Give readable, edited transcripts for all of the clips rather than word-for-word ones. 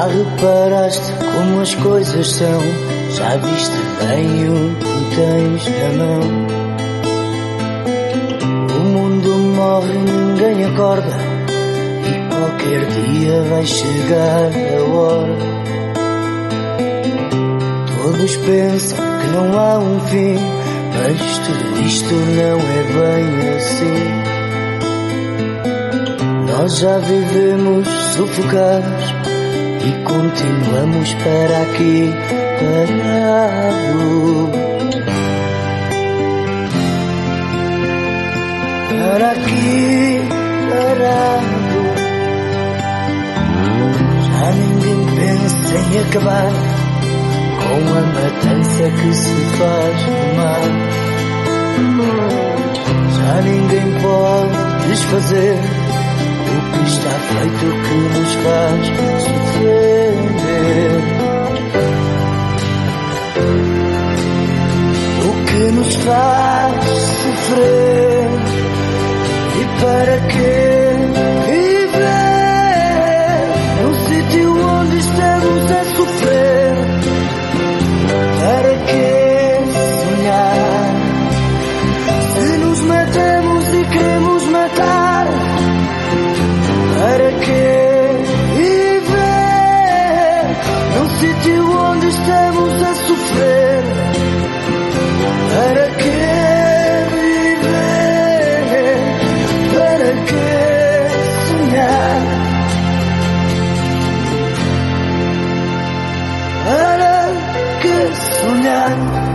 Já reparaste como as coisas são? Já viste bem o que tens na mão? O mundo morre, ninguém acorda, e qualquer dia vai chegar a hora. Todos pensam que não há um fim, mas tudo isto não é bem assim. Nós já vivemos sufocados e continuamos para aqui parados. Para aqui parados. Já ninguém pensa em acabar com a matança que se faz no mar. Já ninguém pode desfazer o que está feito, que nos faz sofrer. O que nos faz sofrer. E para que viver num sítio onde estamos a sofrer? Para que sonhar se nos matamos e queremos matar? Para que viver num sítio onde estamos a sofrer? Para que viver? Para que sonhar? Para que sonhar?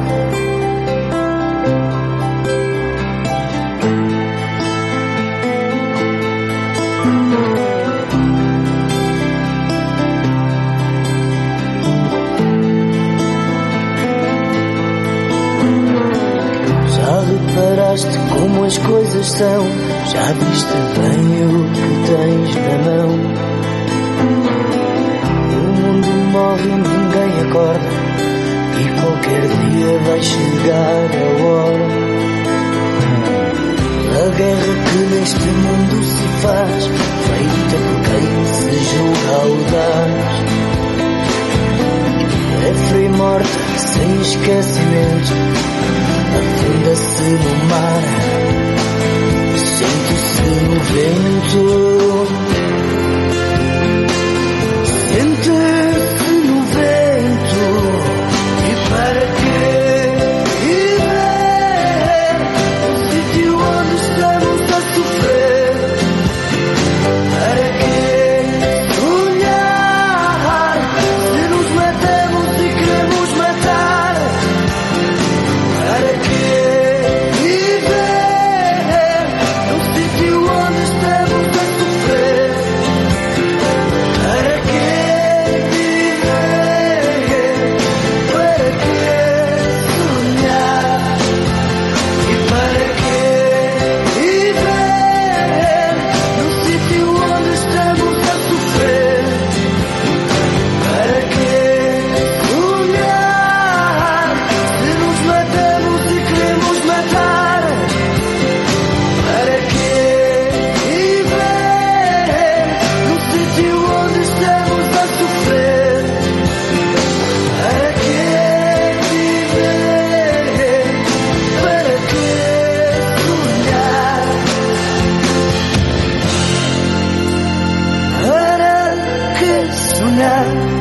Reparaste como as coisas são? Já viste bem o que tens na mão? O mundo morre, ninguém acorda, e qualquer dia vai chegar a hora. A guerra que neste mundo se faz, feita por quem se julga audaz, é fria e morta, sem esquecimento, afunda-se no mar, sente-se no vento, sente-se no vento. E para que viver no sítio onde estamos a sofrer? Para que sonhar se nos matamos e queremos matar? Para que viver num sítio onde estamos a sofrer? Para que viver? Para que sonhar? E para que viver num sítio onde estamos a sofrer? Para que sonhar se nos matamos e queremos matar? Para que viver num sítio onde estamos a sofrer? Para que viver? Para que sonhar? Para que sonhar?